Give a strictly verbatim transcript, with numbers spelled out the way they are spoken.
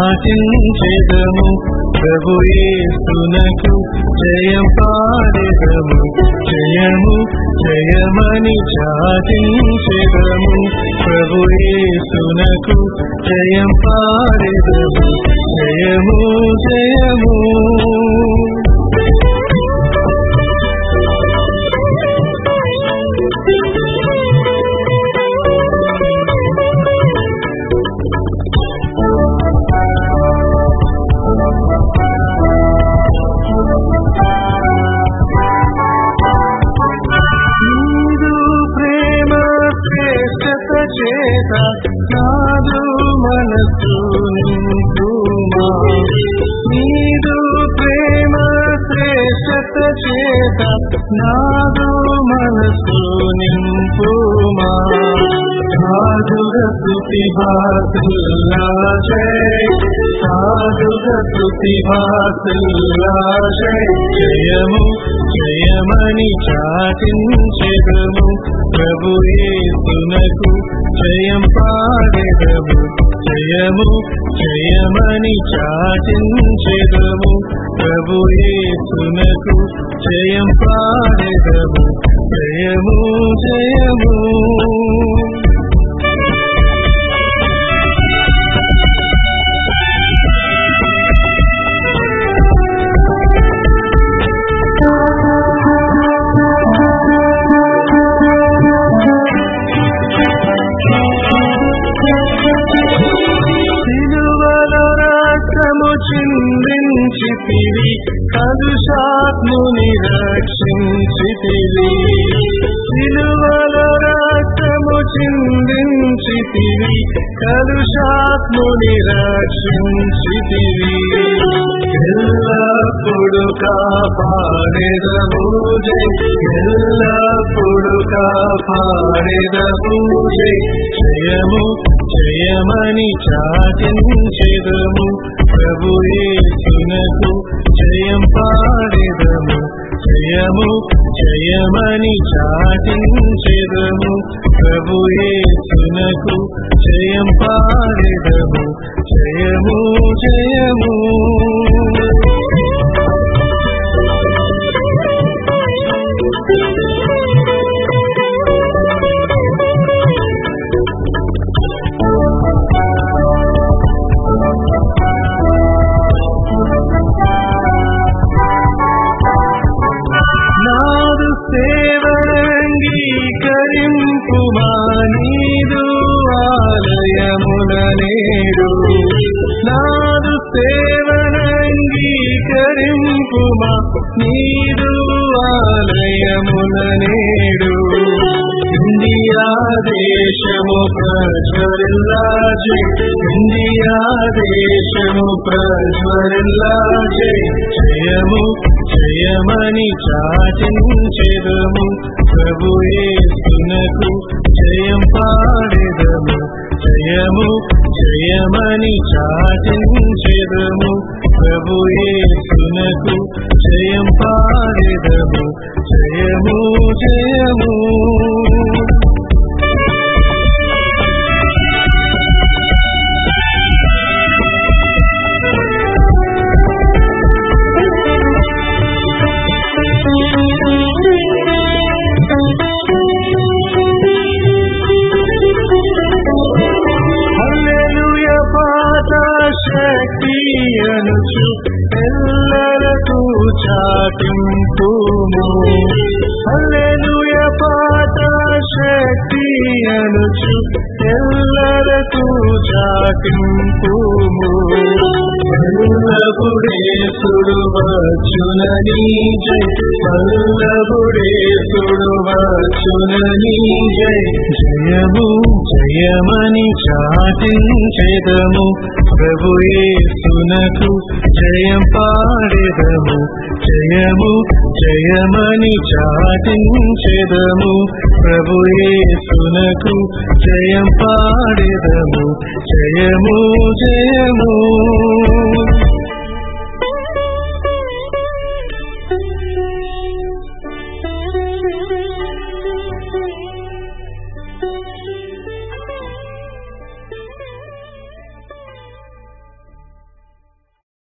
చాటించెదము ప్రభు యేసునకు జయం పాడెదము జయము జయమని చాటించెదము ప్రభు యేసునకు జయం పాడెదము జయము జయము చేత నాదు మనసు నింపుమా నీదు ప్రేమ శ్రేష్టత చేత నాదు మనసు నింపుమా సాధుగ స్తుతి భాసుల్లా జయ సాధుగ స్తుతి భాసుల్లా జయ జయము జయమని చాటించెదము ప్రభు యేసునకు జయం పాడెదము జయము జయమని చాటించెదము ప్రభు యేసునకు జయం పాడెదము జయము జయము చిందించితివి కలుషాత్ముని రక్షించితివి సిలువలో రక్తము చిందించితివి కలుషాత్ముని రక్షించితివి ఎల్లప్పుడు కాపాడెదము జై ఎల్లప్పుడు కాపాడెదము జై జయము జయమని చాటించెదము ప్రభు యేసునకు జయం పాడెదము జయము జయమని చాటించెదము ప్రభు యేసునకు జయం పాడెదము జయము జయము సేవనంగీకరింపుమా నీదు ఆలయమున నేడు నాదు సేవనంగీకరింపుమా నీదు ఆలయమున నేడు ఇండియా దేశము ప్రజ్వరిల్లా జై ఇండియా దేశము ప్రజ్వరిల్లా జై జయము జయమని చాటించెదము ప్రభు యేసునకు జయం పాడెదము జయము జయమని చాటించెదము ప్రభు యేసునకు జయం పాడెదము జయము జయము శక్తి అనుచు ఎల్లరకు చాటింపుము హల్లెలూయా పాట శక్తి అనుచు ఎల్లరకు చాటింపుము ఎల్లప్పుడేసుడు వచ్చునని జై ఎల్లప్పుడేసుడు వచ్చునని జై జయము జయమని చాటించెదము ప్రభు యేసునకు జయం పాడెదము జయము జయమని చాటించెదము ప్రభు యేసునకు జయం పాడెదము జయము జయము